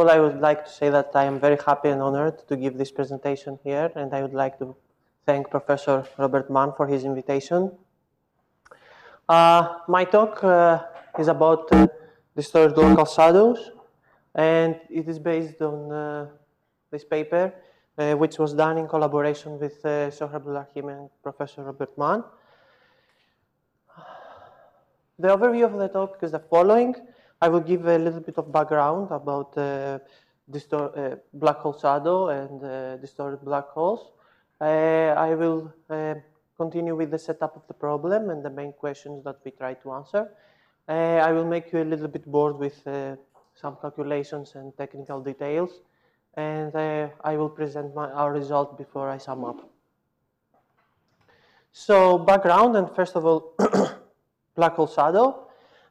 all, I would like to say that I am very happy and honored to give this presentation here, and I would like to thank Professor Robert Mann for his invitation. My talk is about distorted local shadows, and it is based on this paper, which was done in collaboration with Sohrab Abdulrahim and Professor Robert Mann. The overview of the talk is the following. I will give a little bit of background about black hole shadow and distorted black holes. I will continue with the setup of the problem and the main questions that we try to answer. I will make you a little bit bored with some calculations and technical details, and I will present our result before I sum up. So background, and first of all, black hole shadow.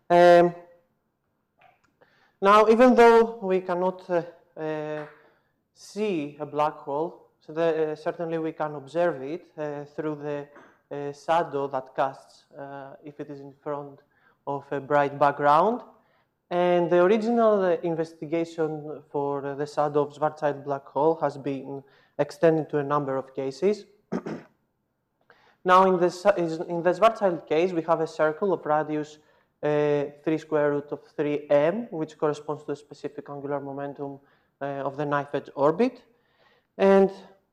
Now, even though we cannot see a black hole, so certainly we can observe it through the shadow that casts if it is in front of a bright background. And the original investigation for the shadow of Schwarzschild black hole has been extended to a number of cases. Now, in the Schwarzschild case, we have a circle of radius 3 square root of 3m, which corresponds to a specific angular momentum of the knife edge orbit. And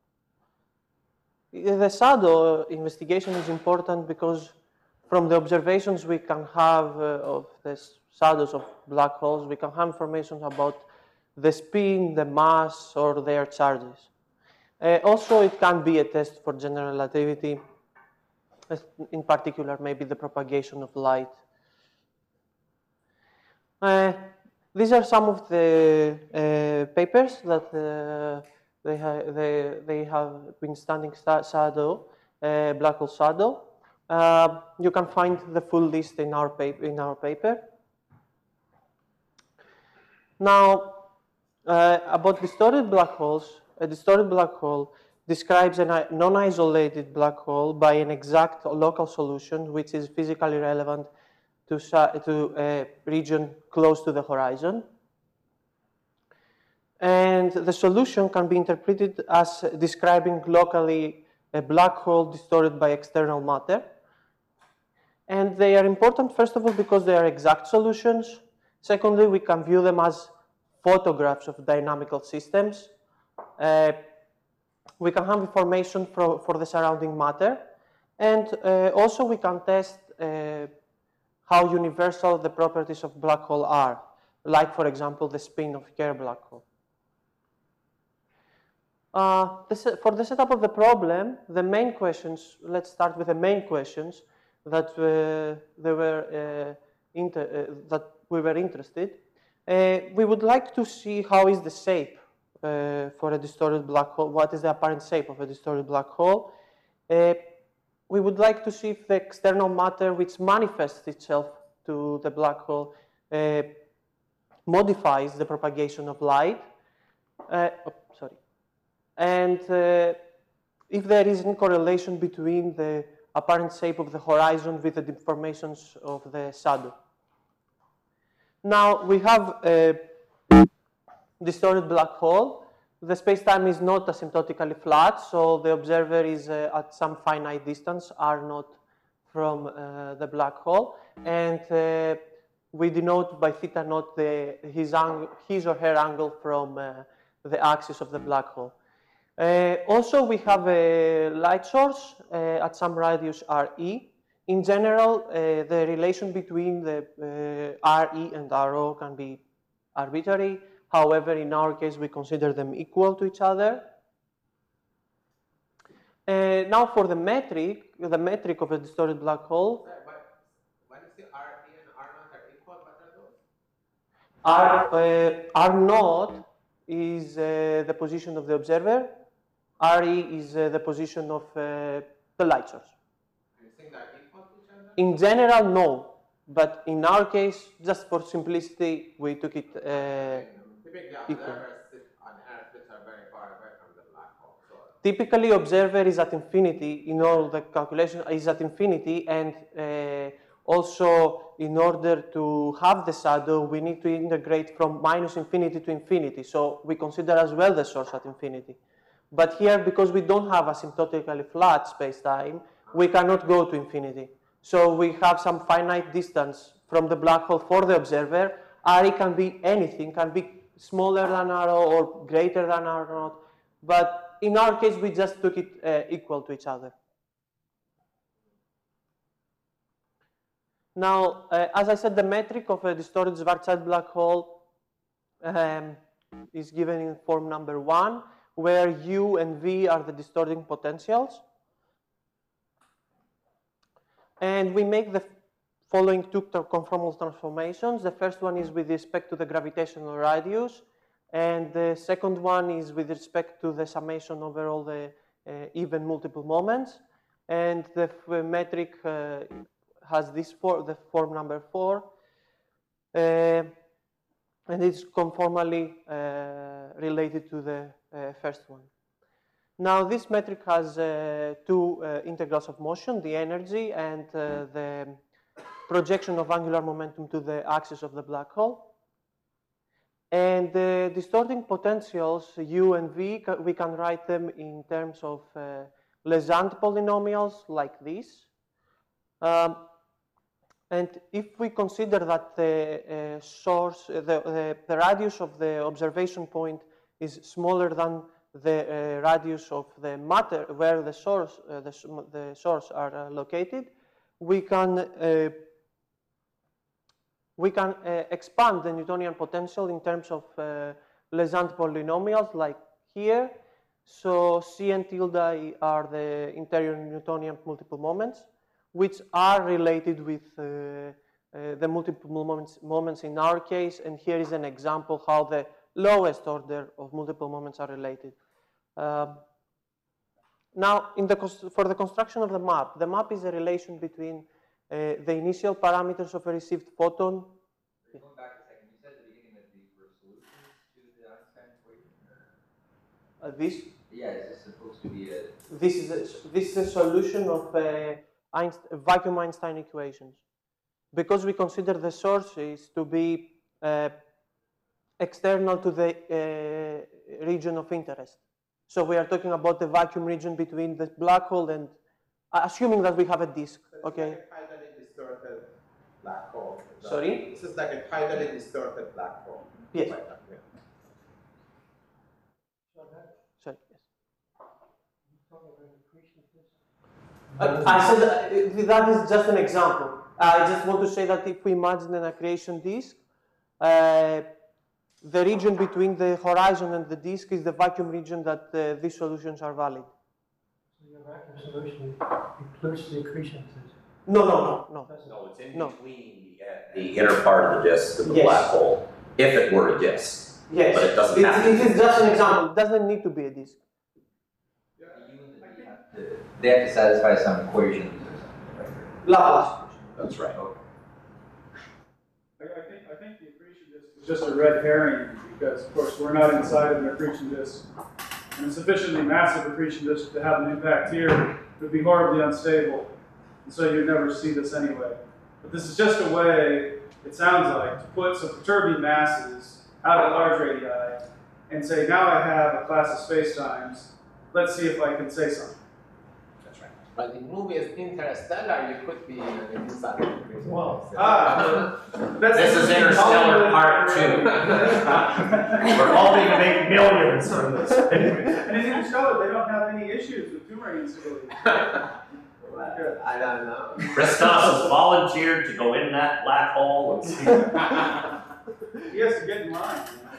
the shadow investigation is important because from the observations we can have of the shadows of black holes, we can have information about the spin, the mass, or their charges. Also, it can be a test for general relativity, in particular, maybe the propagation of light. These are some of the papers that they have been studying shadow, black hole shadow. You can find the full list in our paper. Now, about distorted black holes, a distorted black hole describes a non-isolated black hole by an exact local solution which is physically relevant to a region close to the horizon. And the solution can be interpreted as describing locally a black hole distorted by external matter. And they are important, first of all, because they are exact solutions. Secondly, we can view them as photographs of dynamical systems. We can have information for the surrounding matter. And also we can test how universal the properties of black hole are, like, for example, the spin of Kerr black hole. For the setup of the problem, the main questions, let's start with the main questions that we were interested. We would like to see how is the shape for a distorted black hole, what is the apparent shape of a distorted black hole. We would like to see if the external matter which manifests itself to the black hole modifies the propagation of light. And if there is any correlation between the apparent shape of the horizon with the deformations of the shadow. Now, we have a distorted black hole. The space-time is not asymptotically flat, so the observer is at some finite distance, r0 from the black hole. And we denote by theta naught his or her angle from the axis of the black hole. Also, we have a light source at some radius RE. In general, the relation between the RE and RO can be arbitrary. However, in our case, we consider them equal to each other. Now, for the metric of a distorted black hole. When you say RE and R0 are equal, what are those? R0 is the position of the observer. RE is the position of the light source. You think they're equal to each other? In general, no. But in our case, just for simplicity, we took it Typically, observers on Earth which are very far away from the black hole. So typically, observer is at infinity. In all the calculation is at infinity, and Also, in order to have the shadow, we need to integrate from minus infinity to infinity. So we consider as well the source at infinity. But here, because we don't have asymptotically flat space-time, we cannot go to infinity. So we have some finite distance from the black hole for the observer. RE can be anything, can be smaller than R0 or greater than R0. But in our case, we just took it equal to each other. Now, as I said, the metric of a distorted Schwarzschild black hole is given in form number 1, where U and V are the distorting potentials. And we make the following two conformal transformations. The first one is with respect to the gravitational radius, and the second one is with respect to the summation over all the even multiple moments. And the metric has this the form number 4, and it's conformally related to the first one. Now, this metric has two integrals of motion, the energy and the projection of angular momentum to the axis of the black hole. And the distorting potentials, U and V, we can write them in terms of Legendre polynomials like this. And if we consider that the source, the radius of the observation point is smaller than the radius of the matter where the source are located, we can expand the Newtonian potential in terms of Legendre polynomials like here. So C and tilde are the interior Newtonian multiple moments, which are related with the multiple moments in our case. And here is an example how the lowest order of multiple moments are related. Now, for the construction of the map is a relation between the initial parameters of a received photon. Going back a second, you said at the beginning that these were solutions to the Einstein equation? This? Yeah, is this supposed to be a... This is a solution of vacuum Einstein equations. Because we consider the sources to be external to the region of interest. So we are talking about the vacuum region between the black hole and, assuming that we have a disk, okay? Like a tidally distorted black hole. Sorry? This is like a tidally distorted black hole. Yes. Like that, yeah. Sorry, yes. I said that is just an example. I just want to say that if we imagine an accretion disk, the region between the horizon and the disk is the vacuum region that these solutions are valid. So your vacuum solution includes the accretion system? No. No, it's in between the inner part of the disk and the black hole, if it were a disk. Yes. But it doesn't have to It is just an example. It doesn't need to be a disk. They have to satisfy some equations or something, right? Laplace. That's right. Okay. I think the accretion disk is just a red herring because, of course, we're not inside of an accretion disk. And a sufficiently massive accretion disk to have an impact here would be horribly unstable. And so you'd never see this anyway. But this is just a way, it sounds like, to put some perturbing masses out at large radii and say, now I have a class of spacetimes. Let's see if I can say something. That's right. But the movie is Interstellar, you could be inside of the prison. Well, This is Interstellar Part 2. We're hoping to make millions from this. And in Interstellar, they don't have any issues with tumor instability. Well, I don't know. Christos has volunteered to go in that black hole and see. He has to get in line.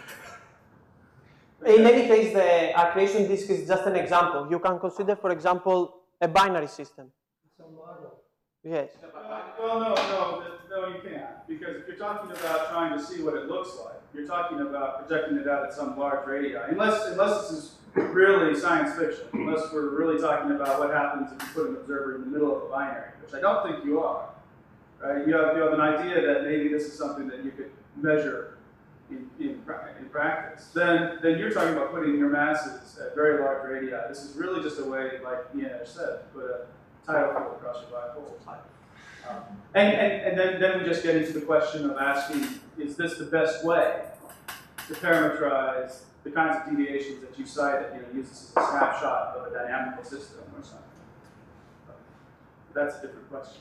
In any case, the accretion disk is just an example. You can consider, for example, a binary system. It's a model. Yes. Well, no, you can't. Because if you're talking about trying to see what it looks like, you're talking about projecting it out at some large radii. Unless this is really science fiction, unless we're really talking about what happens if you put an observer in the middle of a binary, which I don't think you are. Right? You have an idea that maybe this is something that you could measure in practice. Then you're talking about putting your masses at very large radii. This is really just a way, like Ian said, to put a tidal field across your black hole. And then we just get into the question of asking, is this the best way to parameterize the kinds of deviations that you cite, that use this as a snapshot of a dynamical system or something? That's a different question.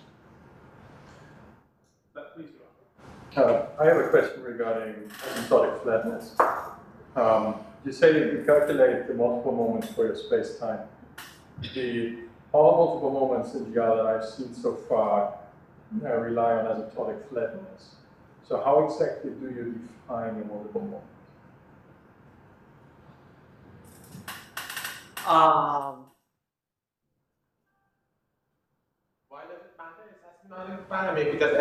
But please go on. I have a question regarding asymptotic flatness. You say that you calculate the multiple moments for your space-time. All multiple moments in GR that I've seen so far rely on asymptotic flatness. So how exactly do you define a multiple moment? Why does it matter? It's asymptotic flat. I mean, because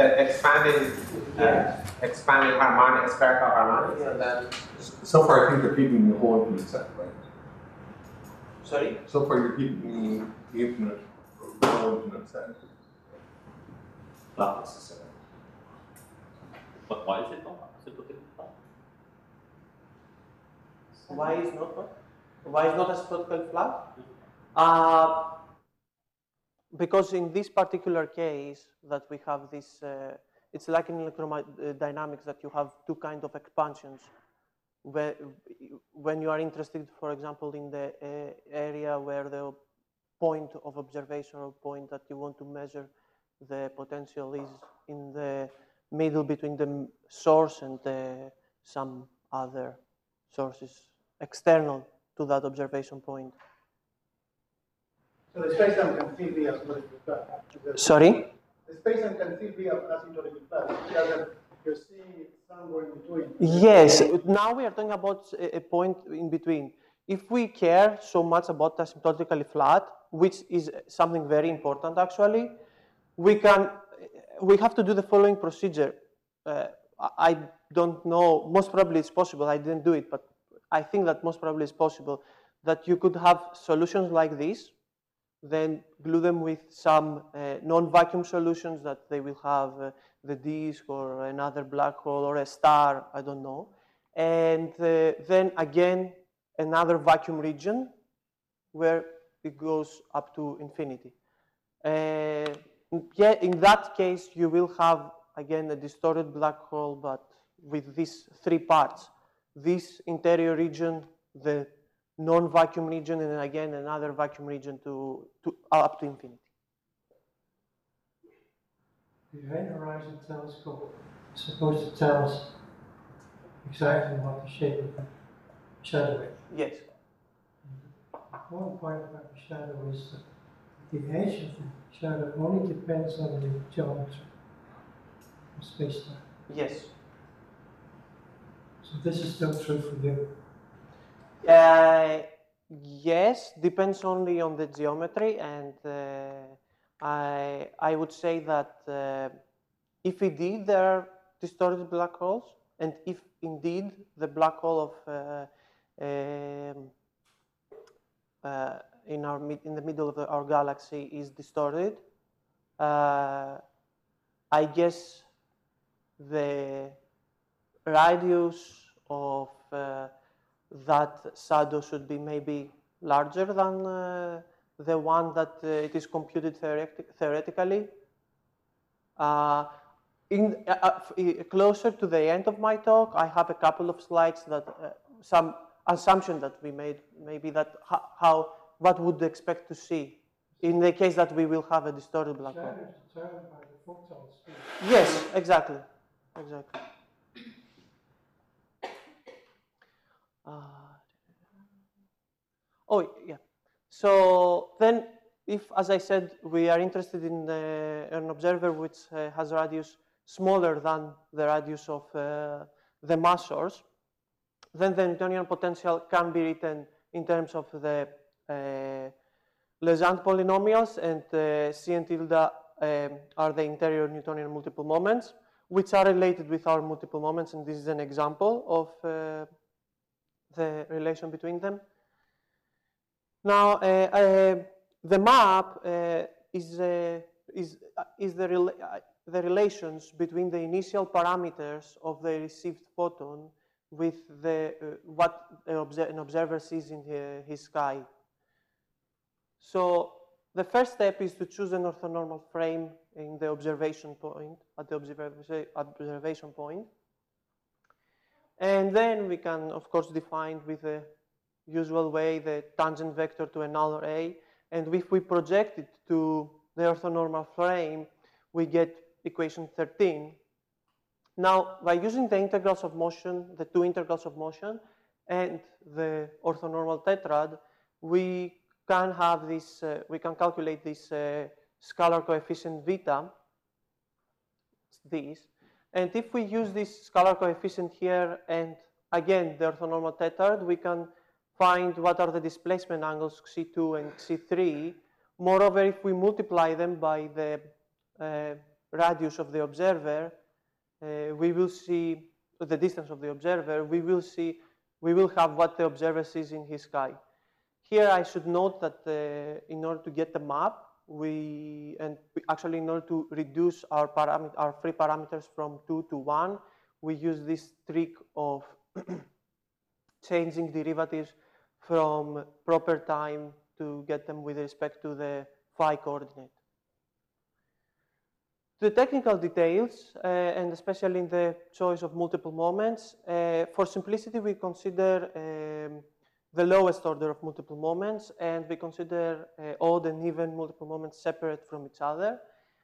expanding harmonic, spherical harmonics, and then. So far, I think you're keeping the whole infinite set, right? Sorry? So far, you're keeping the infinite, the whole infinite set. Not necessarily. But why is it not asymptotic flat? Why is not what? Why is not asymptotically flat? Because in this particular case that we have this, it's like in electrodynamics that you have two kinds of expansions. When you are interested, for example, in the area where the point of observation or point that you want to measure the potential is in the middle between the source and some other sources external to that observation point. So the space-time can still be asymptotically flat. Sorry? The space-time can still be asymptotically flat. You're seeing it somewhere in between. Yes, now we are talking about a point in between. If we care so much about asymptotically flat, which is something very important actually, we have to do the following procedure. I don't know, most probably it's possible, I didn't do it, but I think that most probably it's possible that you could have solutions like this, then glue them with some non-vacuum solutions that they will have the disk or another black hole or a star, I don't know. And then again, another vacuum region where it goes up to infinity. Yeah, in that case, you will have, again, a distorted black hole, but with these three parts. This interior region, the non-vacuum region, and then again, another vacuum region to up to infinity. The Event Horizon Telescope is supposed to tell us exactly what the shape of the shadow is. Yes. One point about the shadow is that the edge of the shadow only depends on the geometry of space-time. Yes. So this is still true for you. Yes, depends only on the geometry, and I would say that if indeed there are distorted black holes, and if indeed the black hole of in the middle of our galaxy is distorted, I guess the radius of that shadow should be maybe larger than the one that it is computed theoretically. Closer to the end of my talk, I have a couple of slides that some assumption that we made, maybe that what would expect to see in the case that we will have a distorted black hole. Shadow is determined by the photon speed. Yes, exactly, exactly. Oh, yeah. So then, if, as I said, we are interested in an observer which has a radius smaller than the radius of the mass source, then the Newtonian potential can be written in terms of the Legendre polynomials, and C and tilde are the interior Newtonian multiple moments, which are related with our multiple moments, and this is an example of the relation between them. Now, the map is the relations between the initial parameters of the received photon with what an observer sees in his sky. So the first step is to choose an orthonormal frame in the observation point, at the observation point. And then we can, of course, define with the usual way the tangent vector to a null array. And if we project it to the orthonormal frame, we get equation 13. Now, by using the integrals of motion, the two integrals of motion, and the orthonormal tetrad, we can have this, we can calculate this scalar coefficient vita, this. And if we use this scalar coefficient here and again the orthonormal tetrad, we can find what are the displacement angles C2 and C3. Moreover, if we multiply them by the radius of the observer, we will see the distance of the observer, we will have what the observer sees in his sky. Here I should note that in order to get the map, actually in order to reduce our free parameters from 2 to 1, we use this trick of changing derivatives from proper time to get them with respect to the phi coordinate. The technical details, and especially in the choice of multiple moments, for simplicity we consider the lowest order of multiple moments, and we consider odd and even multiple moments separate from each other.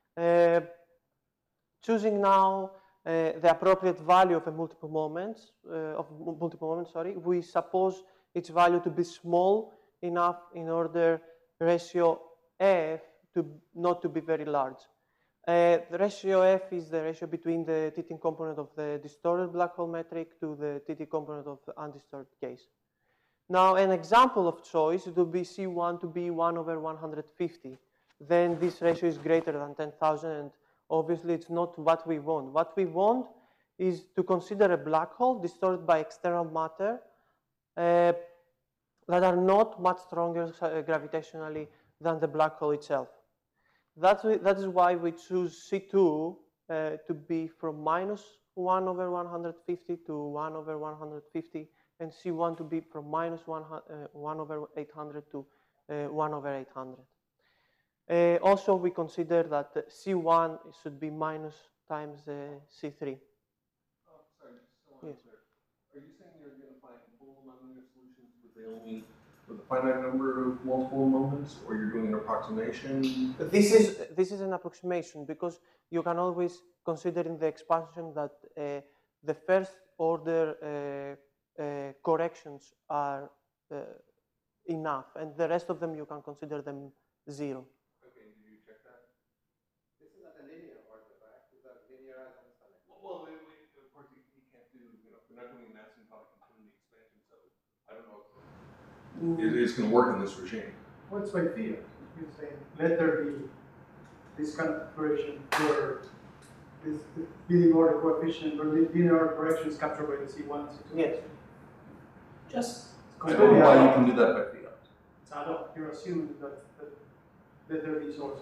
Choosing now the appropriate value of a multiple moments, we suppose its value to be small enough in order ratio f not to be very large. The ratio f is the ratio between the TT component of the distorted black hole metric to the TT component of the undistorted case. Now, an example of choice, it would be C1 to be 1 over 150. Then this ratio is greater than 10,000, and obviously it's not what we want. What we want is to consider a black hole distorted by external matter that are not much stronger gravitationally than the black hole itself. That is why we choose C2 to be from minus 1 over 150 to 1 over 150, and C1 to be from minus 1 over 800 to 1 over 800. Also, we consider that C1 should be minus times C3. Sorry, just so I'm Yes. clear. Are you saying you're going to find full nonlinear solutions with a finite number of multiple moments, or you're doing an approximation? This is an approximation, because you can always consider in the expansion that the first order corrections are enough, and the rest of them you can consider them 0. Okay, did you check that? This is not a linear order, right? It's a linearized understanding. Well, of course, you can't do, we're not doing an asymptotic continuity expansion, so I don't know if it's going to work in this regime. What's by fiat? You're saying let there be this configuration where this leading order coefficient or linear order correction is captured by the C1 and C2. Yes. Just I don't know why you can do that by fiat. I don't. You're assuming that there are these sources.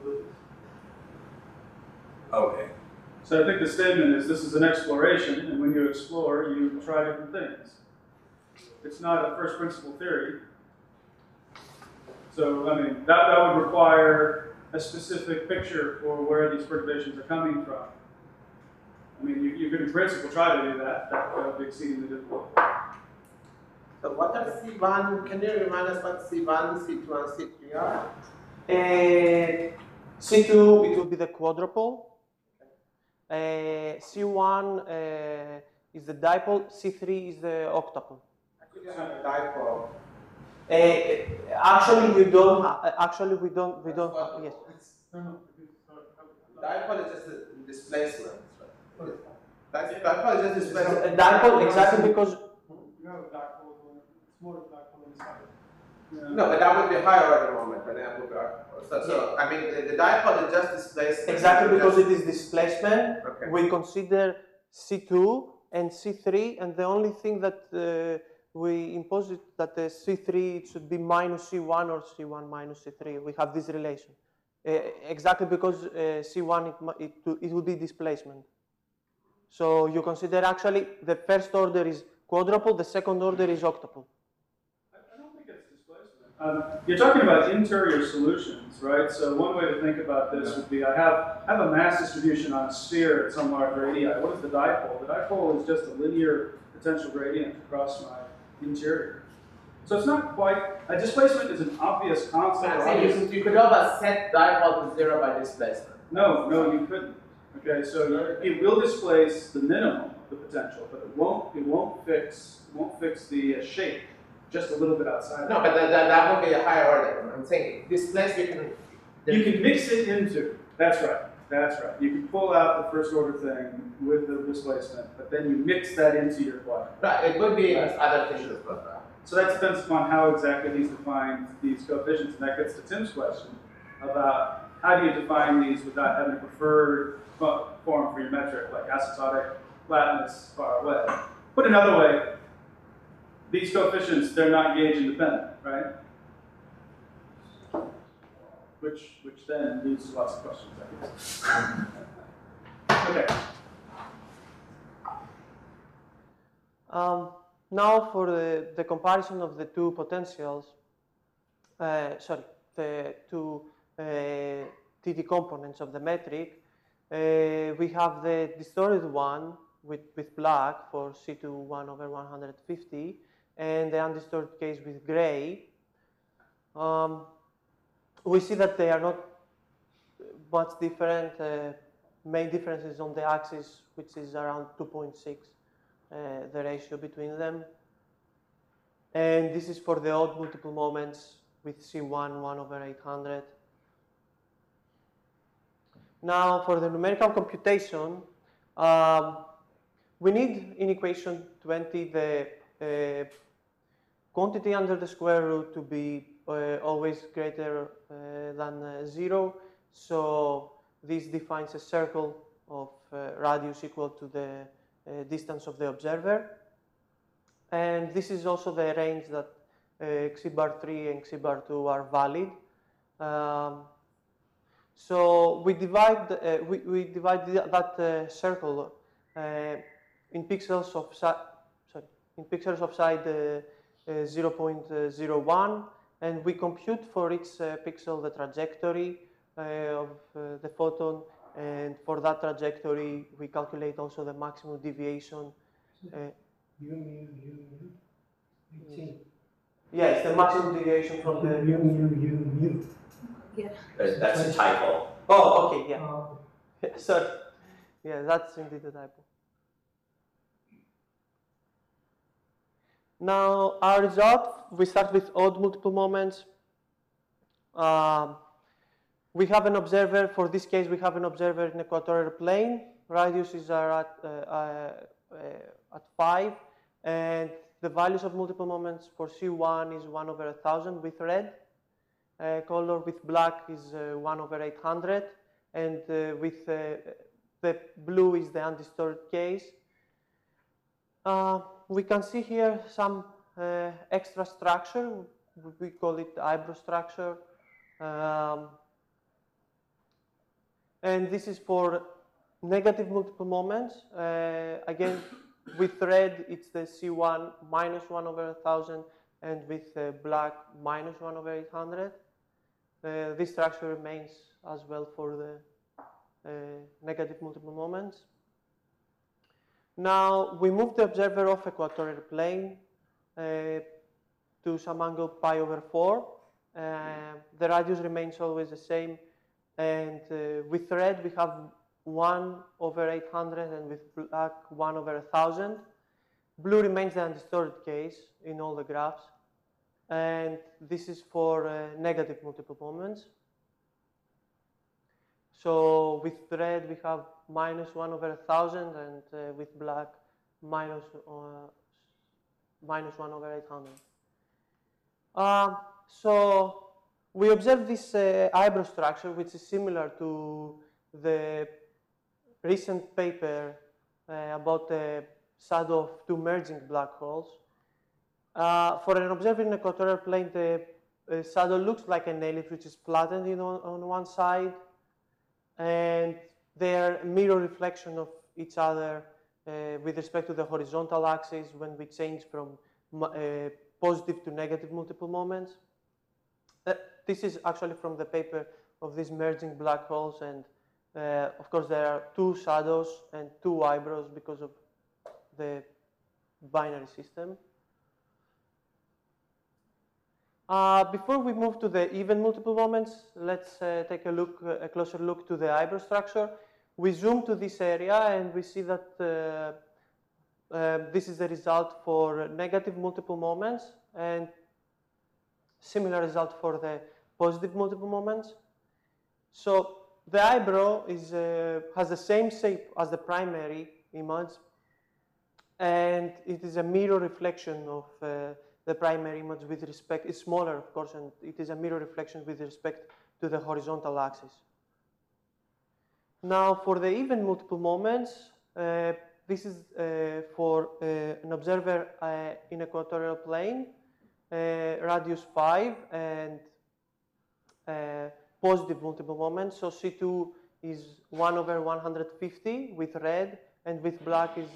Okay. So I think the statement is this is an exploration, and when you explore, you try different things. It's not a first principle theory. So, I mean, that would require a specific picture for where these perturbations are coming from. I mean, you could in principle try to do that. That would be exceedingly difficult. So what are C1? Can you remind us what C1, C2, and C3 are? C2, it will be the quadrupole. C1 is the dipole. C3 is the octuple. Actually, I have a dipole. Actually, we don't. Yes. Dipole is just a displacement. Right? Dipole is just displacement. Dipole, exactly, because You have a black hole, smaller black hole in the sky. No, but that would be higher order moment than that would be. So I mean, the dipole is just displacement. exactly because it is displacement, Okay. we consider C2 and C3, and the only thing that we impose it that the C3 should be minus C1 or C1 minus C3. We have this relation. Exactly because C1 it will be displacement. So you consider actually the first order is quadruple, the second order is octuple. I don't think it's displacement. You're talking about interior solutions, right? So one way to think about this would be I have a mass distribution on a sphere at some large radii. What is the dipole? The dipole is just a linear potential gradient across my interior. So it's not quite, a displacement is an obvious concept. I'm saying you could have a set dipole to zero by displacement. No, you couldn't. Okay, so it will displace the minimum of the potential, but it won't fix the shape just a little bit outside. No, but that would be a higher order. I'm saying displace You can mix it into. That's right. You can pull out the first order thing with the displacement, but then you mix that into your plane. Right, it would be other things as well. So that depends upon how exactly he's defined these coefficients, and that gets to Tim's question about how do you define these without having a preferred form for your metric, like asymptotic flatness far away. Put another way, these coefficients, they're not gauge independent, right? Which then leads to lots of questions, I guess. Okay. Now for the comparison of the two potentials, the two TT components of the metric, we have the distorted one with black for C2 1/150, and the undistorted case with gray. We see that they are not much different. Main difference is on the axis, which is around 2.6, the ratio between them. And this is for the odd multiple moments with C1 1/800. Now for the numerical computation, we need in equation 20 the quantity under the square root to be always greater than 0. So this defines a circle of radius equal to the distance of the observer. And this is also the range that xi bar 3 and xi bar 2 are valid. So we divide that circle in pixels of side 0.01, and we compute for each pixel the trajectory of the photon, and for that trajectory we calculate also the maximum deviation. U. 18. Yes, the maximum deviation from the U. That's a typo. Oh, okay, yeah. Sorry. Yeah, that's indeed a typo. Now, our result, we start with odd multiple moments. We have an observer, for this case, we have an observer in equatorial plane. Radiuses are at 5, and the values of multiple moments for C1 is 1/1000 with red color, with black is 1/800, and with the blue is the undistorted case. We can see here some extra structure. We call it eyebrow structure. And this is for negative multiple moments. Again, with red, it's the C1 minus 1/1000, and with black, minus 1/800. This structure remains as well for the negative multiple moments. Now, we move the observer off equatorial plane to some angle pi/4. The radius remains always the same, and with red we have 1/800, and with black 1/1000. Blue remains the undistorted case in all the graphs, and this is for negative multiple moments. So with red we have minus 1/1000, and with black minus 1/800. So we observe this eyebrow structure, which is similar to the recent paper about the shadow of two merging black holes. For an observer in equatorial plane, the shadow looks like an ellipse, which is flattened on one side, and they are a mirror reflection of each other with respect to the horizontal axis when we change from positive to negative multiple moments. this is actually from the paper of these merging black holes, and of course there are 2 shadows and 2 eyebrows because of the binary system. Before we move to the even multiple moments, let's take a closer look to the eyebrow structure. We zoom to this area and we see that this is the result for negative multiple moments, and similar result for the positive multiple moments. So the eyebrow has the same shape as the primary image, and it is a mirror reflection of the primary image with respect, it's smaller of course, and it is a mirror reflection with respect to the horizontal axis. Now for the even multiple moments, this is for an observer in equatorial plane, radius 5, and positive multiple moments. So C2 is 1/150 with red, and with black is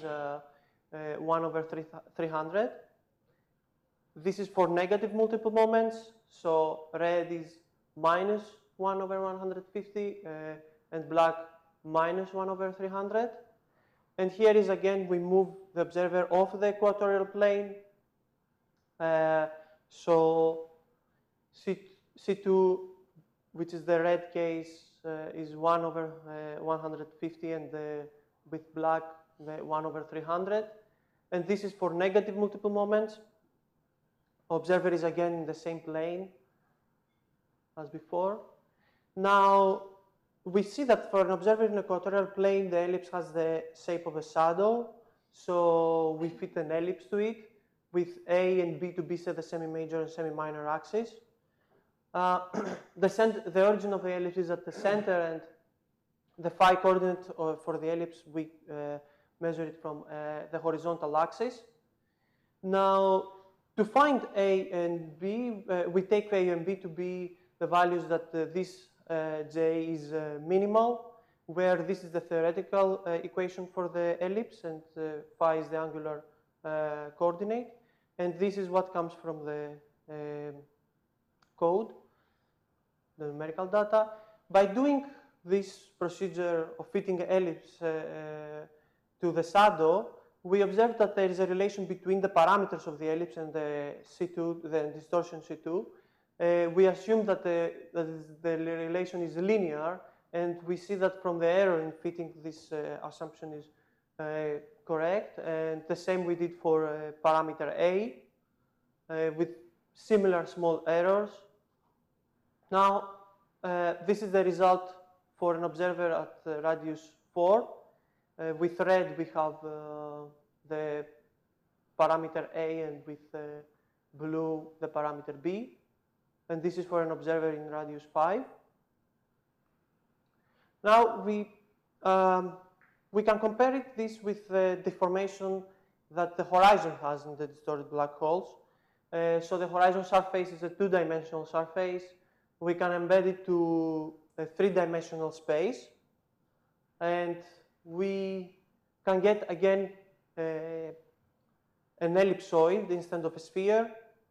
1/300. This is for negative multiple moments. So red is minus 1/150, and black minus 1/300. And here is again, we move the observer off the equatorial plane. So C2, which is the red case, is 1/150, and with black, the 1/300. And this is for negative multiple moments. Observer is again in the same plane as before. Now, we see that for an observer in equatorial plane, the ellipse has the shape of a shadow. So we fit an ellipse to it with A and B to be set the semi-major and semi-minor axis. The origin of the ellipse is at the center, and the phi coordinate for the ellipse, we measure it from the horizontal axis. Now, to find A and B, we take A and B to be the values that this J is minimal, where this is the theoretical equation for the ellipse, and phi is the angular coordinate. And this is what comes from the code, the numerical data. By doing this procedure of fitting an ellipse to the shadow, we observe that there is a relation between the parameters of the ellipse and the C2, the distortion C2. We assume that the relation is linear, and we see that from the error in fitting this assumption is correct. And the same we did for parameter A with similar small errors. Now, this is the result for an observer at radius 4. With red, we have the parameter A, and with blue, the parameter B. And this is for an observer in radius 5. Now, we can compare this with the deformation that the horizon has in the distorted black holes. So the horizon surface is a 2-dimensional surface. We can embed it to a 3-dimensional space, and we can get again an ellipsoid instead of a sphere,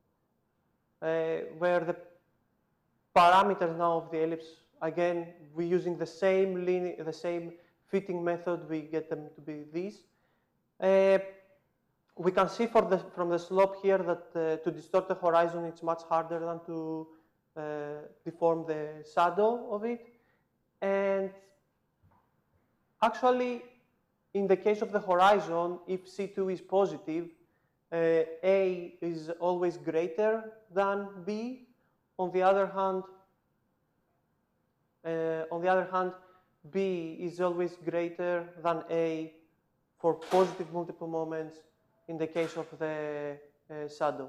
where the parameters now of the ellipse, again, we're using the same fitting method, we get them to be these. We can see from the slope here that to distort the horizon, it's much harder than to deform the shadow of it. And actually, in the case of the horizon, if C2 is positive, A is always greater than B. On the other hand, B is always greater than A for positive multiple moments in the case of the shadow.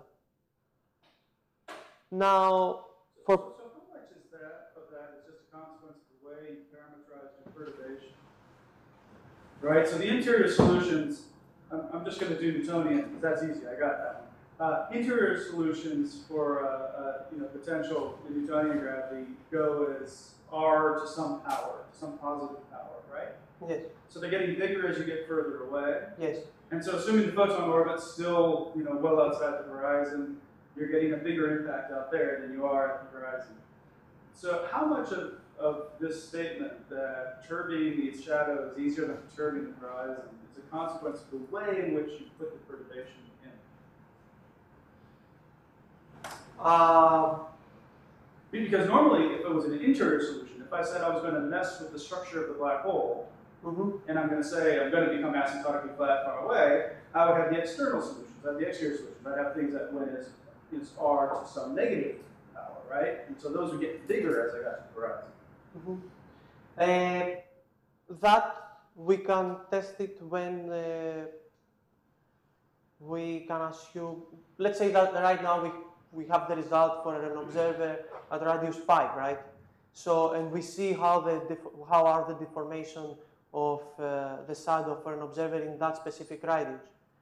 Now, So how much is that is just a consequence of the way you parameterize your perturbation? Right, so the interior solutions, I'm just going to do Newtonian because that's easy, I got that one. Interior solutions for potential Newtonian gravity go as R to some power, some positive power, right? yes, So they're getting bigger as you get further away. yes, And so assuming the photon orbit's still well outside the horizon, you're getting a bigger impact out there than you are at the horizon. So how much of this statement that perturbing these shadows is easier than perturbing the horizon is a consequence of the way in which you put the perturbation in? Because normally, if it was an interior solution, if I said I was going to mess with the structure of the black hole, and I'm going to say I'm going to become asymptotically flat far away, I would have the external solutions, I have the exterior solutions. I'd have things that went as r to some negative power, right? And so those would get bigger as I got to the horizon. That we can test it when we can assume, let's say that right now we have the result for an observer at radius 5, right? So, and we see how are the deformation of the shadow for an observer in that specific radius.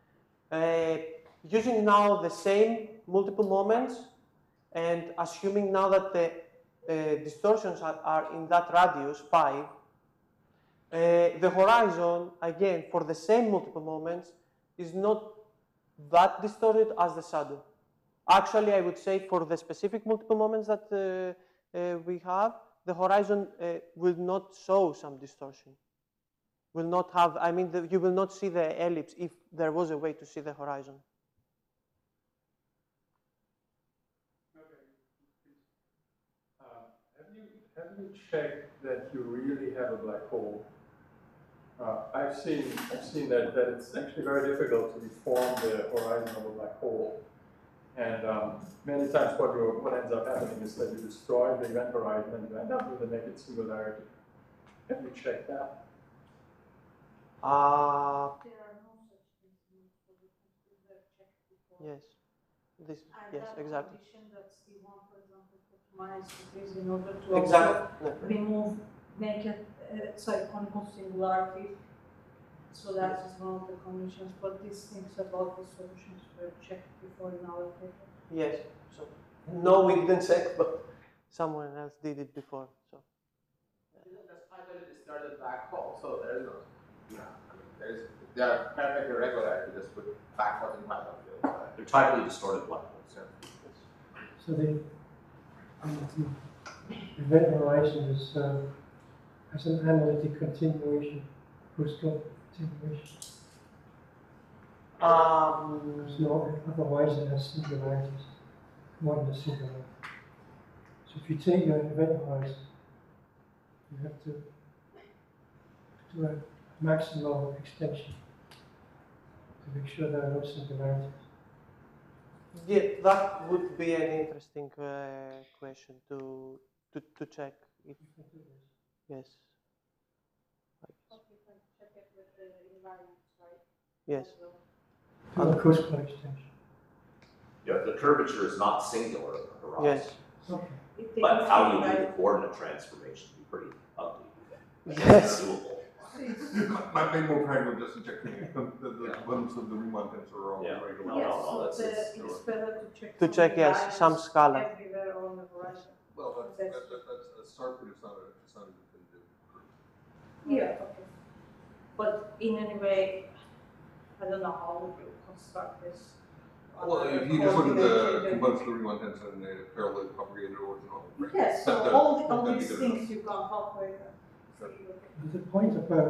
Using now the same multiple moments and assuming now that the distortions are in that radius 5, the horizon, again, for the same multiple moments, is not that distorted as the shadow. Actually, I would say for the specific multiple moments that we have, the horizon will not show some distortion. Will not have, I mean, you will not see the ellipse if there was a way to see the horizon. Have you checked that you really have a black hole? I've seen that it's actually very difficult to deform the horizon of a black hole. And many times what ends up happening is that you destroy the event horizon and you end up with a naked singularity. Have you checked that? There are no such things in solutions we have checked before. Yes. Yes, that exactly. condition that C1, for example, put -3 in order to Exactly. remove naked, conical singularity. So that is one of the conditions. But these things about the solutions were checked before in our paper. Yes. So no, we didn't check, but someone else did it before. So. That's finally distorted black hole. So there's no, they are perfectly regular. You just put backwards and quantum fields. They're tightly distorted black holes. Yeah. So the event horizon is as an analytic continuation, post-continuation. So otherwise it has singularities, more than a singularity. So if you take your event horizon, you have to do a maximal extension to make sure there are no singularities. Yeah, that would be an interesting question to check. If, yes. But we can check it with the invariants, right? Yes. Do a Kurzweil extension. Yeah, the curvature is not singular on the horizon. Yes. Okay. But how you do the coordinate transformation would be pretty ugly. Yes. Doable. Might be more practical just to check the ones of the Riemann tensor are all Yeah. regular. No, Yes, no, so that's it's better to check. To check, yes, some invariants scalar. everywhere on the horizon. Well, that's a start, but it's not a definitive proof. Yeah, okay. But in any way, I don't know how we will construct this. Well, if you just look at the components of the Riemann tensor and the parallel propagated origin. Yes, so all these things you can calculate. The point about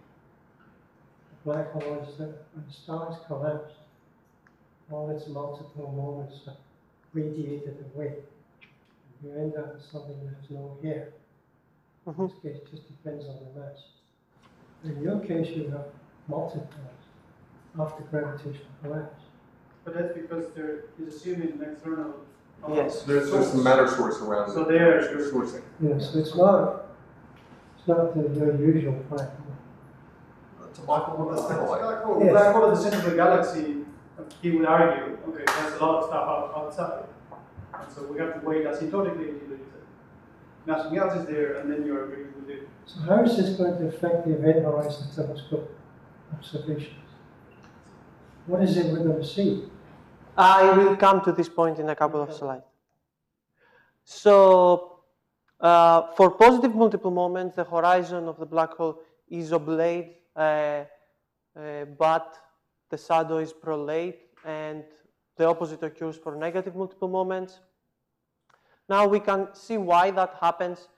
the black hole is that when stars collapse, all its multiple moments are radiated away. You end up with something that has no hair. In this case, it just depends on the mass. In your case, you have multiples after gravitational collapse. But that's because there is assuming an external. Yes. There's some matter source around So it. there, sourcing. Yeah, so it's not your usual black hole. It's a black hole with a satellite. The black hole at the center of the galaxy, he would argue, okay, there's a lot of stuff outside. And so we have to wait asymptotically until it is. Nothing else is there, and then you're agreeing with it. So how is this going to affect the event horizon telescope observations? What is it we're going to see? I will come to this point in a couple of slides. So, for positive multiple moments, the horizon of the black hole is oblate, but the shadow is prolate, and the opposite occurs for negative multiple moments. Now we can see why that happens.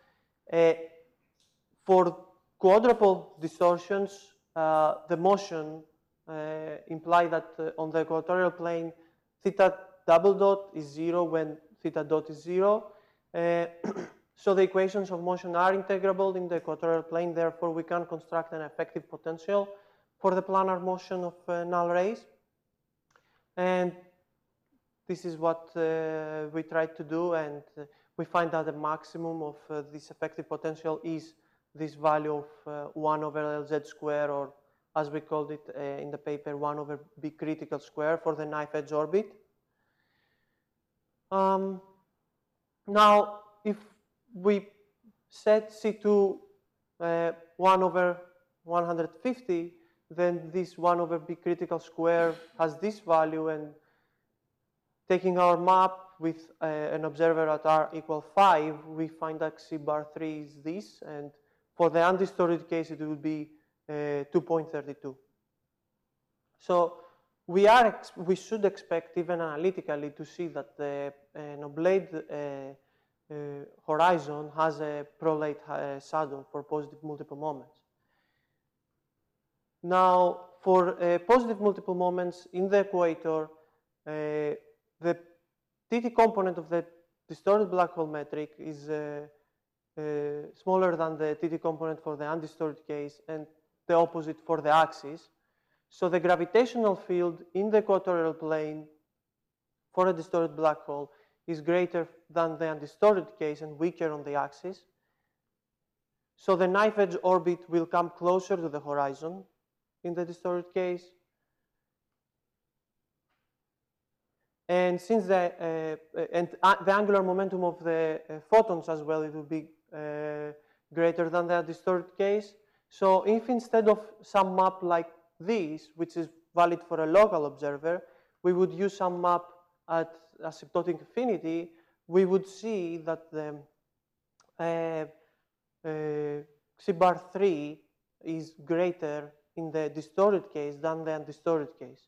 For quadruple distortions, the motion implies that on the equatorial plane, theta double dot is 0 when theta dot is 0. So the equations of motion are integrable in the equatorial plane, therefore we can construct an effective potential for the planar motion of null rays. And this is what we tried to do, and we find that the maximum of this effective potential is this value of 1 over Lz square, or as we called it in the paper, 1 over B critical square for the knife edge orbit. Now, if we set C2 1 over 150, then this 1 over B critical square has this value, and taking our map with an observer at r equal 5, we find that C bar 3 is this, and for the undistorted case, it will be 2.32. So we should expect, even analytically, to see that an oblate horizon has a prolate saddle for positive multiple moments. Now, for positive multiple moments in the equator, the TT component of the distorted black hole metric is smaller than the TT component for the undistorted case, and the opposite for the axis. So the gravitational field in the equatorial plane for a distorted black hole is greater than the undistorted case and weaker on the axis. So the knife edge orbit will come closer to the horizon in the distorted case. And since the angular momentum of the photons as well, it will be greater than the distorted case. So if instead of some map like this, which is valid for a local observer, we would use some map at asymptotic infinity, we would see that the Xi bar 3 is greater in the distorted case than the undistorted case.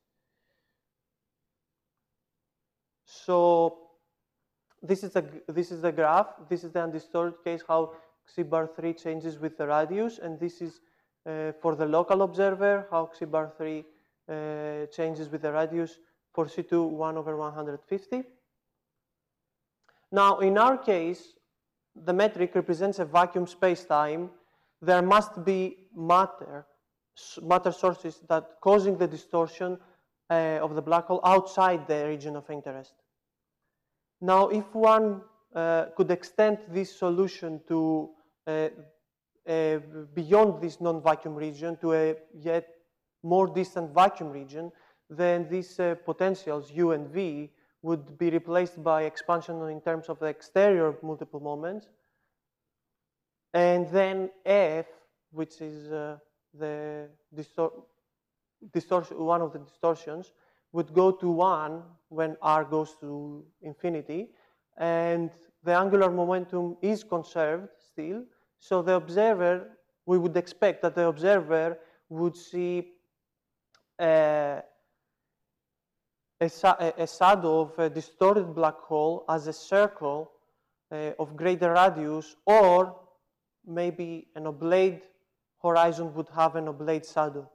So this is the graph. This is the undistorted case, how Xi bar 3 changes with the radius, and this is for the local observer, how Xi bar 3 changes with the radius for C2 1 over 150. Now, in our case, the metric represents a vacuum space-time. There must be matter sources that causing the distortion of the black hole outside the region of interest. Now, if one could extend this solution to beyond this non-vacuum region to a yet more distant vacuum region, then these potentials U and V would be replaced by expansion in terms of the exterior multiple moments, and then F, which is the distortion, one of the distortions, would go to 1 when R goes to infinity, and the angular momentum is conserved still. So the observer, we would expect that the observer would see a shadow of a distorted black hole as a circle of greater radius, or maybe an oblate horizon would have an oblate shadow.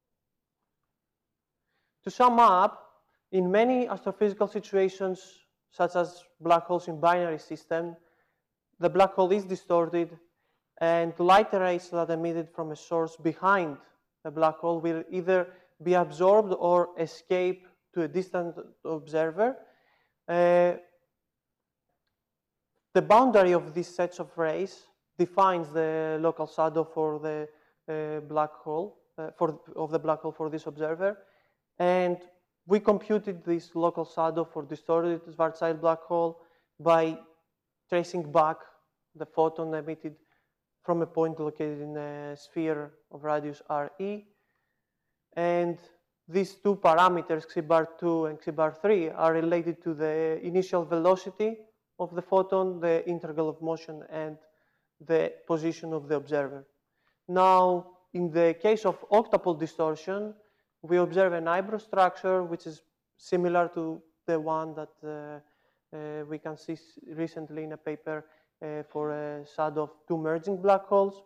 To sum up, in many astrophysical situations, such as black holes in binary system, the black hole is distorted, and light rays that are emitted from a source behind the black hole will either be absorbed or escape to a distant observer. The boundary of these sets of rays defines the local shadow for the black hole, of the black hole for this observer. And we computed this local shadow for distorted Schwarzschild black hole by tracing back the photon emitted from a point located in a sphere of radius RE. And these two parameters, Xi bar 2 and Xi bar 3, are related to the initial velocity of the photon, the integral of motion, and the position of the observer. Now, in the case of octupole distortion, we observe an eyebrow structure which is similar to the one that we can see recently in a paper for a shadow of two merging black holes.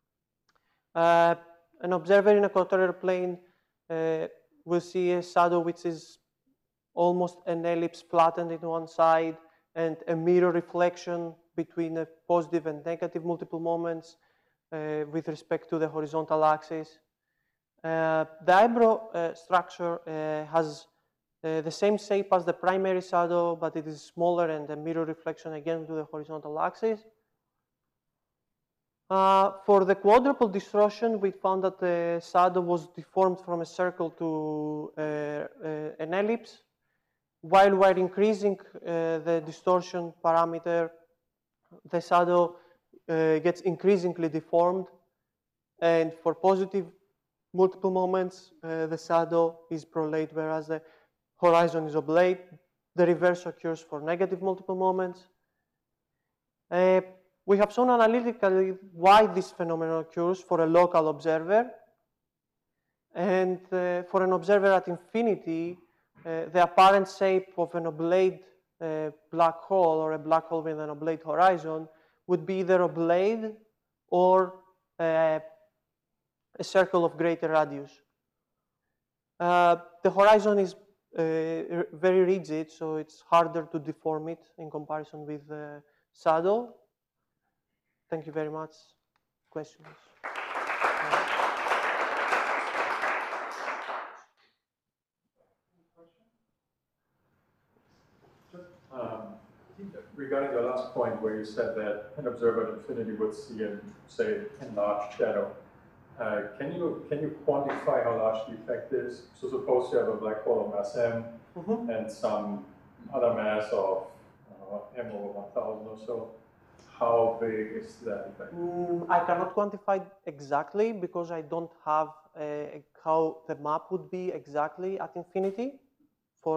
An observer in a equatorial plane will see a shadow which is almost an ellipse flattened in one side and a mirror reflection between a positive and negative multiple moments with respect to the horizontal axis. The eyebrow structure has the same shape as the primary shadow, but it is smaller and a mirror reflection again to the horizontal axis. For the quadruple distortion, we found that the shadow was deformed from a circle to an ellipse. While we're increasing the distortion parameter, the shadow gets increasingly deformed. And for positive multiple moments, the shadow is prolate, whereas the horizon is oblate. The reverse occurs for negative multiple moments. We have shown analytically why this phenomenon occurs for a local observer. And for an observer at infinity, the apparent shape of an oblate black hole or a black hole with an oblate horizon would be either oblate or a circle of greater radius. The horizon is very rigid, so it's harder to deform it in comparison with the shadow. Thank you very much. Questions? Regarding your last point where you said that an observer at infinity would see a, say, enlarged shadow, can you quantify how large the effect is? So suppose you have a black hole of mass m and some other mass of m over 1000 or so. How big is that effect? I cannot quantify exactly because I don't have how the map would be exactly at infinity for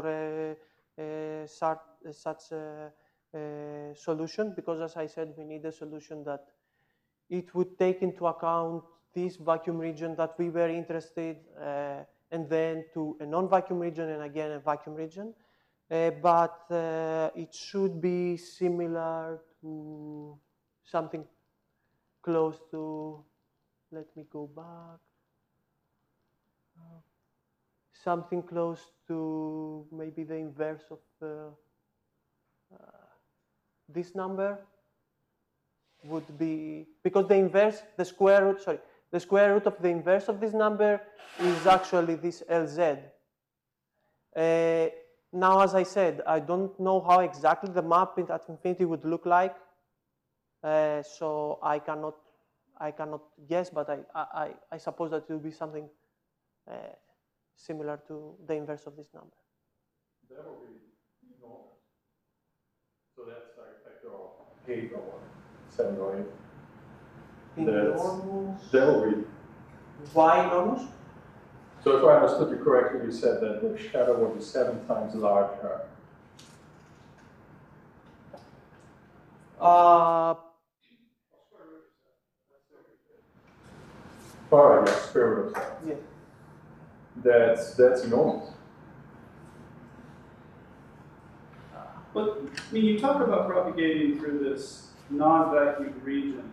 such a solution, because as I said, we need a solution that it would take into account this vacuum region that we were interested and then to a non-vacuum region and again a vacuum region. But it should be similar to something close to, let me go back, something close to maybe the inverse of this number would be, because the inverse, the square root of the inverse of this number is actually this LZ. Now, as I said, I don't know how exactly the map at infinity would look like, so I cannot guess, but I suppose that it will be something similar to the inverse of this number. That will be enormous. So that's like a factor of 8 or 7 or 8. Enormous. That will be. Why enormous? So if I understood you correctly, you said that the shadow will be 7 times larger. All right, yeah, square root of 7. Yeah. That's enormous. But I mean, you talk about propagating through this non-vacuum region.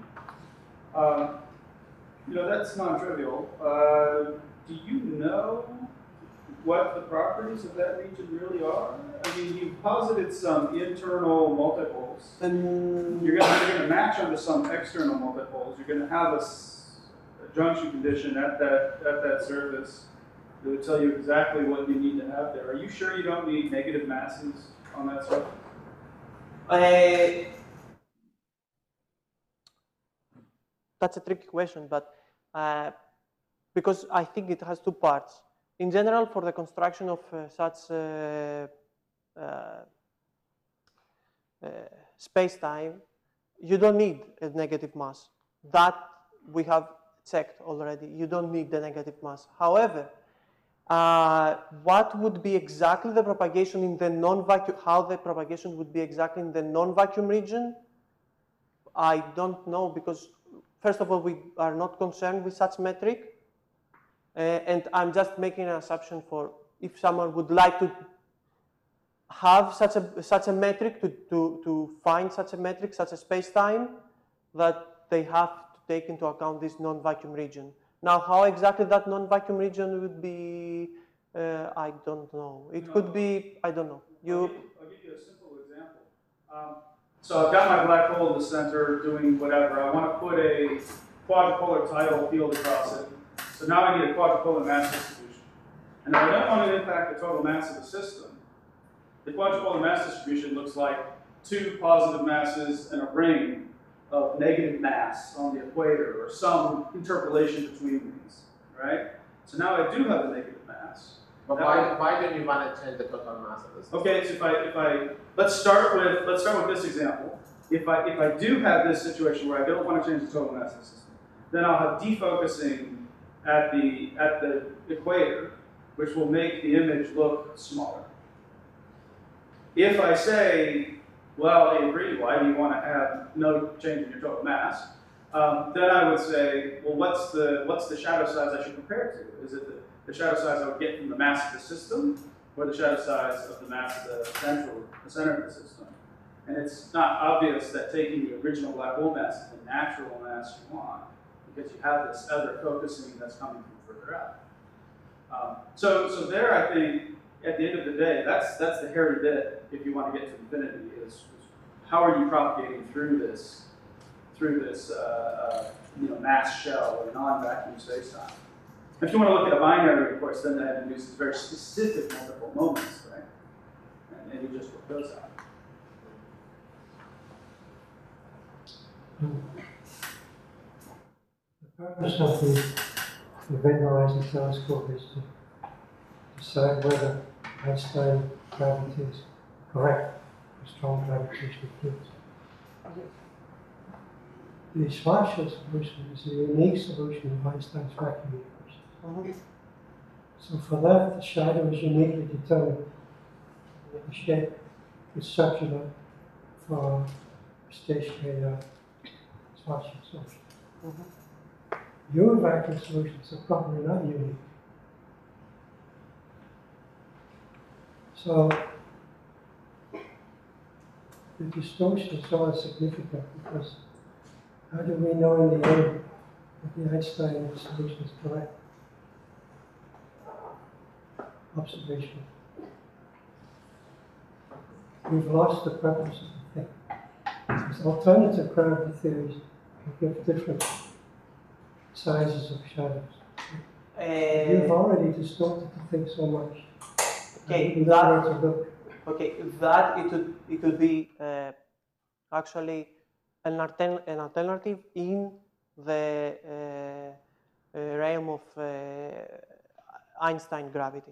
You know, that's non-trivial. Do you know what the properties of that region really are? I mean, you posited some internal multipoles. You're going to match onto some external multipoles. You're going to have a junction condition at that surface that would tell you exactly what you need to have there. Are you sure you don't need negative masses on that surface? That's a tricky question, but because I think it has 2 parts. In general, for the construction of such space-time, you don't need a negative mass. That we have checked already. You don't need the negative mass. However, what would be exactly the propagation in the non-vacuum, how the propagation would be exactly in the non-vacuum region, I don't know, because first of all, we are not concerned with such metric. And I'm just making an assumption for if someone would like to have such a metric to find such a metric, such a space-time, that they have to take into account this non-vacuum region. Now, how exactly that non-vacuum region would be, I don't know. It could be, I don't know. I'll give you a simple example. So I've got my black hole in the center doing whatever. I want to put a quadrupolar tidal field across it. So now I need a quadrupolar mass distribution. And if I don't want to impact the total mass of the system, the quadrupolar mass distribution looks like two positive masses and a ring of negative mass on the equator, or some interpolation between these, right? So now I do have a negative mass. But why don't you want to change the total mass of the system? Okay, so if I let's start with this example. If I do have this situation where I don't want to change the total mass of the system, then I'll have defocusing at the equator, which will make the image look smaller. If I say, well, I agree, why do you want to have no change in your total mass? Then I would say, well, what's the shadow size I should compare it to? Is it the shadow size I would get from the mass of the system, or the shadow size of the mass of the center of the system? And it's not obvious that taking the original black hole mass is the natural mass you want, because you have this other focusing that's coming from further out. So there, I think, at the end of the day, that's the hairy bit. If you want to get to infinity, is how are you propagating through this mass shell or non-vacuum spacetime? If you want to look at a binary, of course, then that induces very specific multiple moments, right? And you just work those out. The purpose of the Event Horizon Telescope is to decide whether Einstein gravity is correct for strong gravitational fields. The Schwarzschild solution is a unique solution of Einstein's vacuum universe. So for that, the shadow is uniquely determined. The shape is circular for stationary Schwarzschild solution. Your vacuum solutions are probably not unique. So the distortion is always significant, because how do we know in the end that the Einstein solution is correct? Observation. We've lost the purpose of the thing. Because alternative gravity theories can give different sizes of shadows. You've already distorted the thing so much. Okay, that it could be actually an alternative in the realm of Einstein gravity.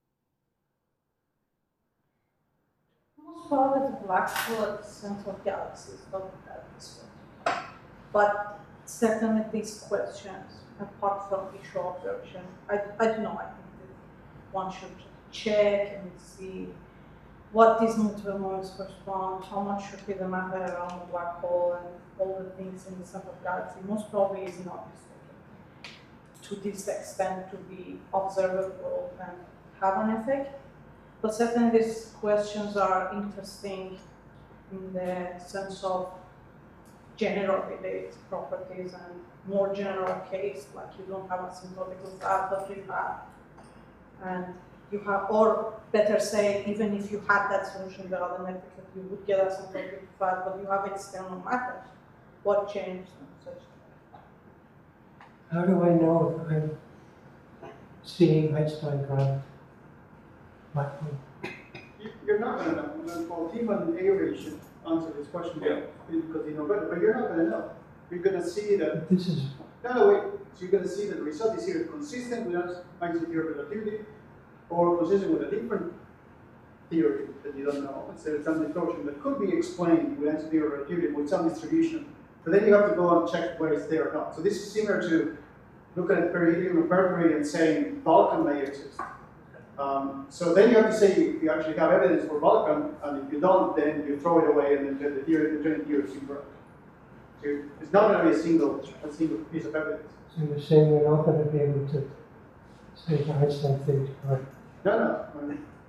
Most probably the black hole at the center of galaxies don't have this one. But certainly these questions, apart from issue observation, I don't know, I think that one should check and see what these multiple moments correspond, how much should be the matter around the black hole and all the things in the center of galaxy. Most probably is not to this extent to be observable and have an effect. But certainly these questions are interesting in the sense of general related properties and more general case, like you don't have asymptotical path, but you have, and you have, or better say, even if you had that solution, the other method, you would get asymptotical path, but you have external matter. What changed and such? How do I know if I'm seeing Einstein gravity? Black hole. You're not going to know. Well, even A-ray should answer this question because you know better, but you're not going to know. You're going to see that. This is. No, wait. So you're going to see that the result is either consistent with Einstein's theory of relativity, or consistent with a different theory that you don't know. It's some distortion that could be explained with Einstein's theory of relativity with some distribution. But then you have to go and check whether it's there or not. So this is similar to looking at perihelion of Mercury and saying Vulcan may exist. So then you have to say you actually have evidence for Vulcan, and if you don't, then you throw it away and then the theory, the training theory is incorrect. So it's not going to be a single piece of evidence. So you're saying we're not going to be able to say the Einstein theory is correct? No.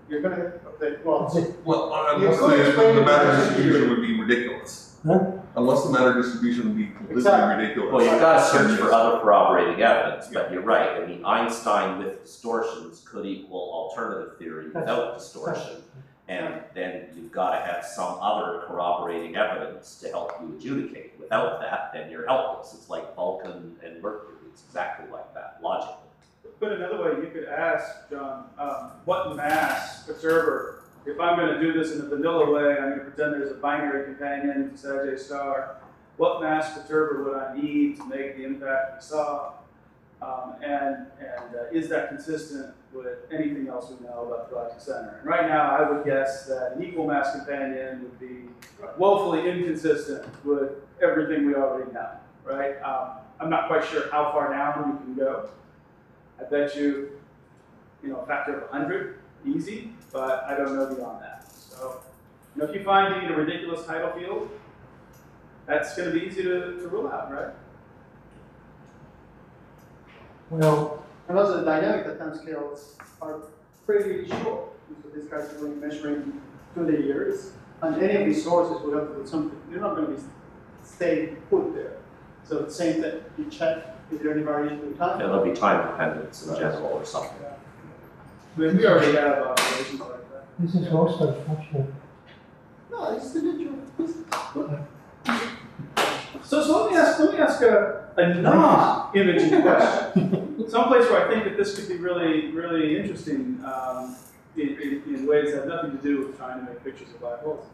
You're gonna, okay, well, Well, You unless could explain the it matter as distribution would be ridiculous. Huh? Unless the matter distribution would be completely Exactly. ridiculous. Well, you've got to search for other corroborating evidence, but you're right. I mean, Einstein with distortions could equal alternative theory without distortion. And then you've got to have some other corroborating evidence to help you adjudicate. Without that, then you're helpless. It's like Vulcan and Mercury. It's exactly like that, logically. put another way, you could ask, John, what mass perturber, if I'm going to do this in a vanilla way, I'm going to pretend there's a binary companion to Sagittarius star, what mass perturber would I need to make the impact we saw? Is that consistent with anything else we know about the galactic center? And right now, I would guess that an equal mass companion would be woefully inconsistent with everything we already know, right? I'm not quite sure how far down we can go. I bet you, a factor of 100, easy, but I don't know beyond that. So, if you find you need a ridiculous tidal field, that's going to be easy to rule out, right? Well, And also the dynamic time scales are pretty short. So these guys are only measuring through the years. And any of these sources will have to do something. You're not going to be stay put there. So the same thing, you check if there are any variation in time. There'll be time dependence in general or something. Yeah. I mean, we already have observations like that. this is also functional. No, it's the nature of business. So let me ask a non-imaging question. Someplace where I think that this could be really, really interesting in ways that have nothing to do with trying to make pictures of black holes.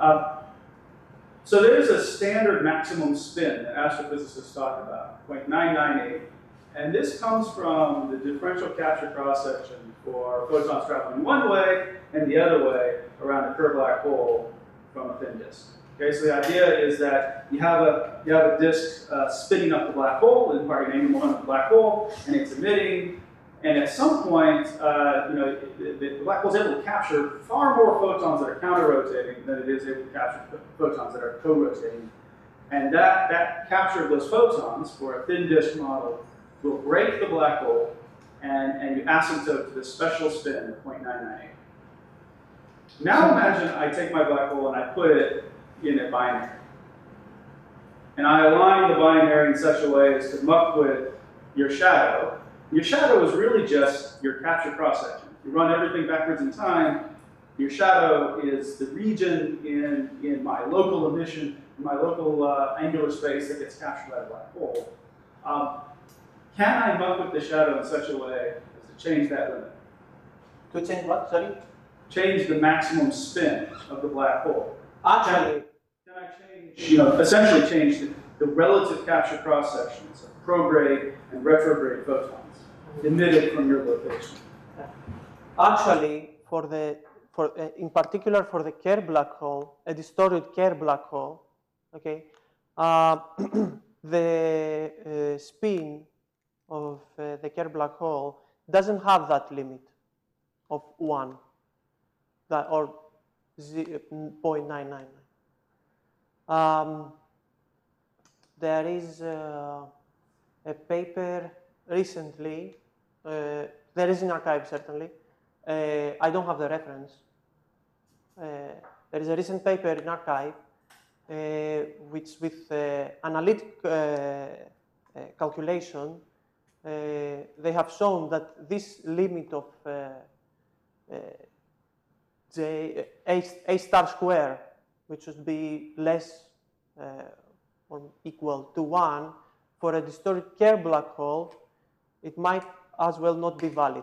So there's a standard maximum spin that astrophysicists talk about, 0.998. And this comes from the differential capture cross-section for photons traveling one way and the other way around a Kerr black hole from a thin disk. Okay, so the idea is that you have a disk spinning up the black hole, in part angle moment of the black hole, and it's emitting. And at some point, the black hole is able to capture far more photons that are counter-rotating than it is able to capture photons that are co-rotating. And that capture of those photons for a thin disk model will break the black hole, and you asymptote to this special spin of 0.998. Now imagine I take my black hole and I put it in a binary. And I align the binary in such a way as to muck with your shadow. Your shadow is really just your capture cross-section. You run everything backwards in time. Your shadow is the region in my local emission, in my local angular space that gets captured by the black hole. Can I muck with the shadow in such a way as to change that limit? To change what, sorry? Change the maximum spin of the black hole. Actually, Can I change, essentially change the relative capture cross-sections of prograde and retrograde photons emitted from your location? actually, in particular for the Kerr black hole, a distorted Kerr black hole, okay, the spin of the Kerr black hole doesn't have that limit of 1, or 0.999. There is a paper recently, there is an archive certainly, I don't have the reference. There is a recent paper in archive which with analytic calculation, they have shown that this limit of A star square, which should be less or equal to 1, for a distorted Kerr black hole, it might as well not be valid.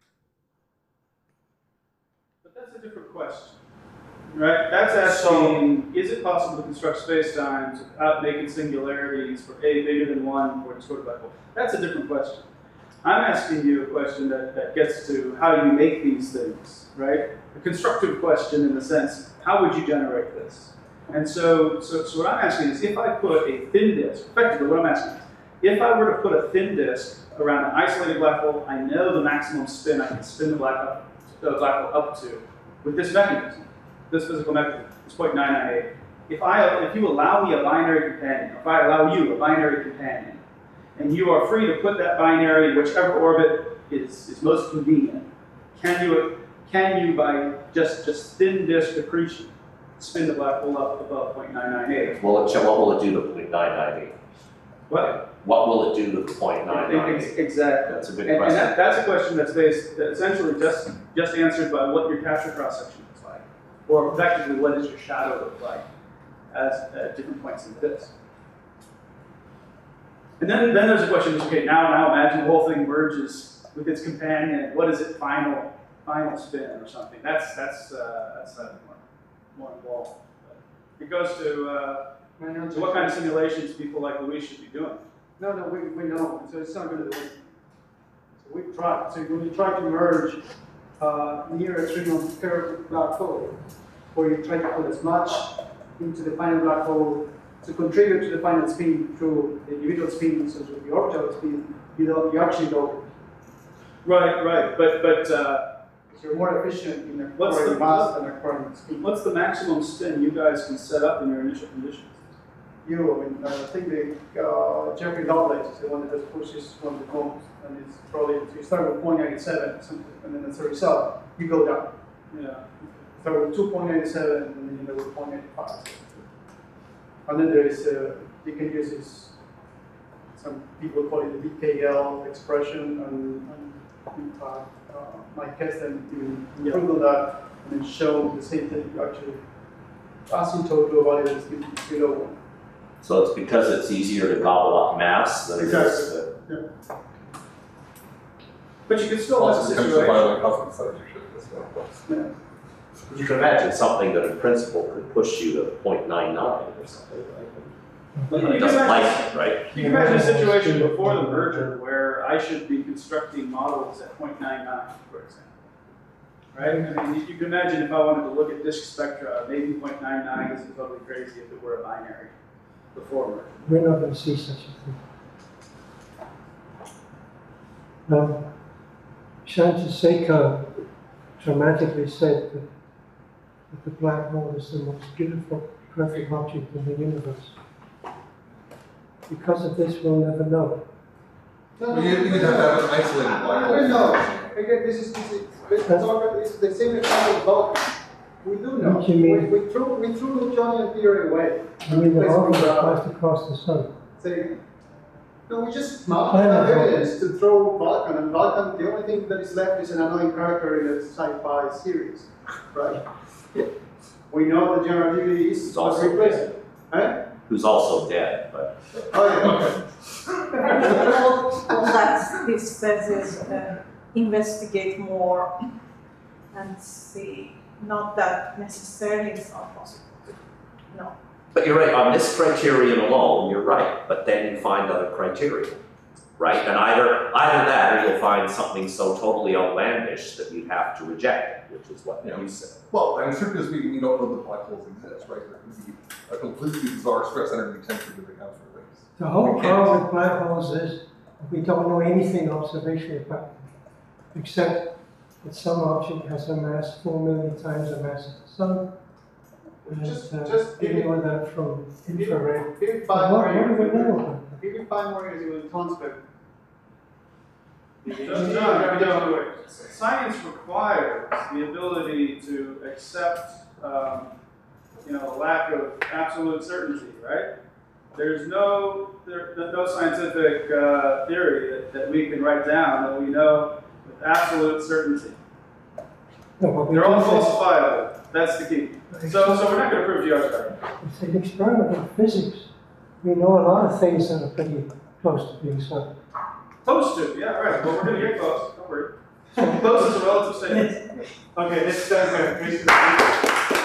But that's a different question, right? That's asking, is it possible to construct spacetimes without making singularities for A bigger than 1 for a distorted black hole? That's a different question. I'm asking you a question that gets to how you make these things, right? A constructive question in the sense, how would you generate this? And so what I'm asking is, if I put a thin disk, effectively what I'm asking is, if I were to put a thin disk around an isolated black hole, I know the maximum spin I can spin the black hole up to with this mechanism, this physical mechanism, this 0.998. If you allow me a binary companion, if I allow you a binary companion, and you are free to put that binary in whichever orbit is most convenient, can can you, by just thin disk accretion, spin the black hole up above 0.998? What will it do to 0.998? What? What will it do to the 0.998? Exactly. That's a good And question. that's a question that's essentially just answered by what your capture cross section looks like, or effectively what does your shadow look like at different points in the disk. And then there's a question: okay, now imagine the whole thing merges with its companion. What is it final spin or something? That's more involved. But it goes to what kind of simulations people like Luis should be doing. No, we know. So it's not going to do it. So we try. So when you try to merge near a trigonal curved black hole, where you try to put as much into the final black hole to contribute to the final spin through the individual spins and through the orbital spin, you actually lower. Right. But you're more efficient in What's acquiring the- mass than acquiring spin. what's the maximum spin you guys can set up in your initial conditions? I think Jeffrey Lovelace is the one that just pushes one of the cones, and it's probably, so you start with 0.97 or something, and then as a result, you go down. Yeah. Start with 2.97, and then you go with 0.85. And then there is, you can use this, some people call it the DKL expression, and Mike Keston even prove on that, and then show the same thing, you actually asymptote to a value that is below 1. So it's because it's easier to gobble up mass than it is to. But you can still have a situation. Yeah. You can imagine something that in principle could push you to 0.99 or something, right? Well, But it doesn't like it, right? You can imagine a situation before the merger where I should be constructing models at 0.99, for example. Right? I mean, you can imagine if I wanted to look at disk spectra, maybe 0.99 isn't totally crazy if it were a binary before merger. We're not going to see such a thing. Chandrasekhar dramatically said that the black hole is the most beautiful, perfect object in the universe. Because of this, we'll never know. You have to have an isolated black hole. No, again, this is the same example of Vulcan. We do know. What do you mean? We threw Newtonian theory away. I mean, the Replaced whole with is passed across the sun. Say, no, we just have evidence to throw Vulcan, and Vulcan, the only thing that is left is an annoying character in a sci-fi series, right? We know the general relativity is It's also replaced. dead. Eh? Who's also dead, but. Oh yeah. All that this thesis investigate more and see, not that necessarily it's not possible. No. But you're right, on this criterion alone, you're right, but then you find other criteria, right? And either that or you'll find something so totally outlandish that you'd have to reject it, which is what you said. Well, and strictly speaking, you don't know that black holes exist, right? There could be a completely bizarre stress energy tensor that they have for things. The whole problem with black holes is we don't know anything observationally about them, except that some object has a mass 4 million times the mass of the sun. And Just you know that from infrared. Give it 5 What more do years. we know about that? Give it 5 more years, it will transfer. No. Science requires the ability to accept, the lack of absolute certainty, right? There's no scientific theory that we can write down that we know with absolute certainty. No, but we They're all do this- falsifiable. That's the key. So we're not going to prove geostar. It's an experiment in physics. We know a lot of things that are pretty close to being certain. Close to, yeah, right. Well, we're going to get close. Don't worry. Close is a relative statement. Okay, let's start with